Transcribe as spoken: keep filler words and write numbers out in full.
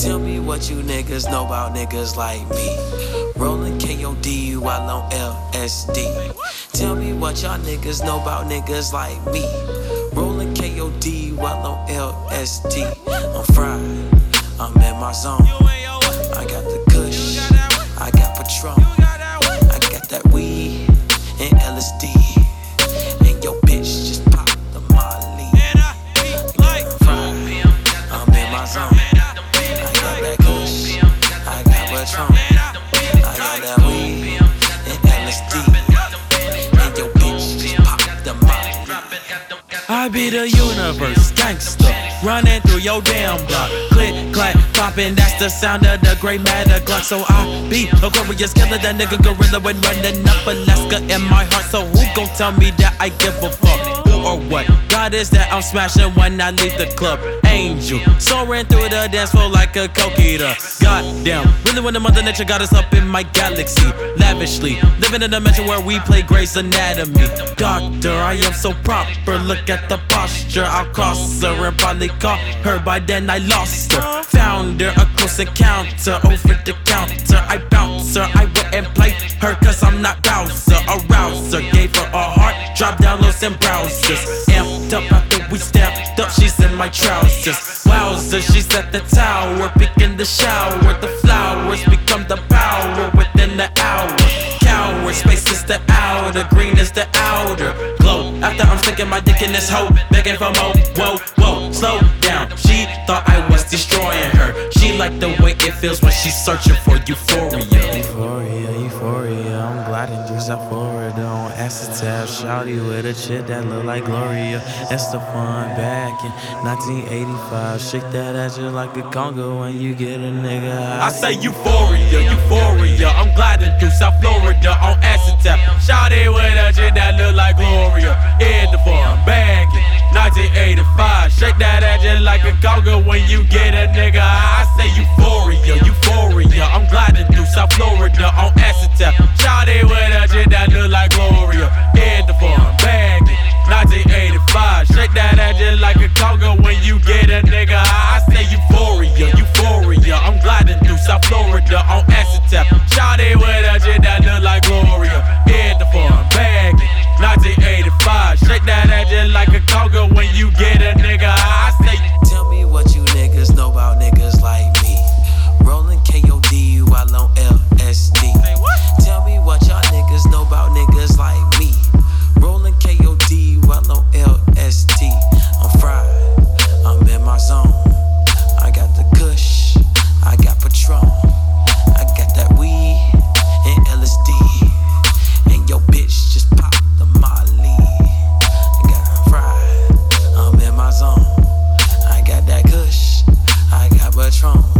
Tell me what you niggas know about niggas like me. Rollin' K O D while on L S D. Tell me what y'all niggas know about niggas like me. Rollin' K O D while on L S D. I'm fried, I'm in my zone. I got the kush, I got Patron, I got that weed and L S D. And your bitch just pop the Molly. I'm fried, I'm in my zone. I got that kush, I got Patron, I got that weed and L S D. And your bitch just pop the Molly. I be the universe, gangster, running through your damn block. Click, clack, poppin', that's the sound of the great matter Glock. So I be Aquarius, killer, that nigga gorilla when running up Alaska in my heart. So who gon' tell me that I give a fuck? Who or what? God is that I'm smashing when I leave the club. Angel, soaring through the dance floor like a coquita. Goddamn, really when the mother nature got us up in my galaxy. Lavishly, living in a dimension where we play Grey's Anatomy. Doctor, I am so proper, look at the posture. I'll cross her and probably call her, by then I lost her. Found her, a close encounter, over the counter. I bounce her, I wouldn't play her cause I'm not Bowser. Arouser, gave her a heart, drop downloads and browsers. Amped up after we stamped up, she's in my trousers. Wowzer, she's at the tower, picking the shower. The flowers become the power within the hour. Coward, space is the outer, green is the outer glow. After I'm sticking my dick in this hoe, begging for more. Whoa, whoa, slow down. She thought I was destroying her. She liked the way it feels when she's searching for euphoria. Euphoria, euphoria, I'm gliding through South Florida on acetab. Shawty with a chick that look like Gloria Estefan back in nineteen eighty-five. Shake that ass just like a conga when you get a nigga high. I say euphoria, euphoria, I'm gliding through South Florida on acetab. Shawty with a chick that look like Gloria Estefan back in nineteen eighty-five. Shake that ass just like a conga when you get a nigga high. I say euphoria, euphoria, I'm gliding through South Florida on acetab. Shawty with a chick that look like Gloria Estefan back in nineteen eighty-five. Shake that ass just like a conga when you get a nigga high. I say euphoria, euphoria, I'm gliding through South Florida on acetab. Shawty with a chick that look like Gloria Estefan back in nineteen eighty-five. Shake that ass just like a conga when you get a nigga high. I say, tell me what you niggas know about niggas like me. Rollin' K O D while on L S D. Tell me what y'all niggas know about niggas like me. Rollin' K O D while on L S D. I'm fried, I'm in my zone. I got the kush, I got Patron, I got that weed and L S D. And your bitch just pop the Molly. I got fried, I'm in my zone. I got that kush, I got Patron.